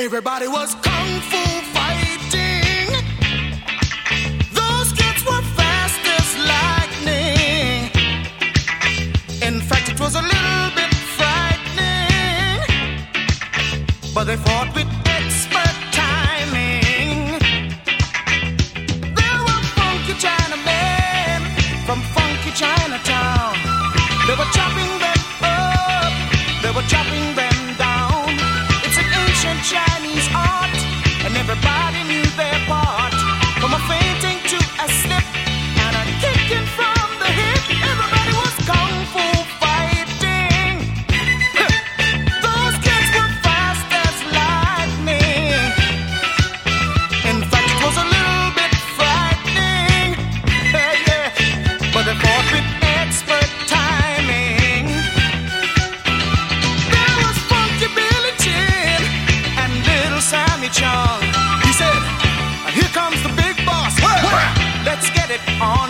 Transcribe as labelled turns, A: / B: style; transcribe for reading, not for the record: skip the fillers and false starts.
A: Everybody was kung fu fighting. Those kids were fast as lightning. In fact, it was a little bit frightening, but they fought with expert timing. There were funky Chinamen from funky Chinatown. They were chopping them up, they were chopping them down. It's an ancient Chinese art, and everybody knew their part. From a fainting to a slip and a kicking from the hip, everybody was kung fu fighting. Those kids were fast as lightning. In fact, it was a little bit frightening, yeah. But they fought with expert timing. There was Funky Billy Chin and Little Sammy Chung. He said, "Here comes the big boss. Let's get it on."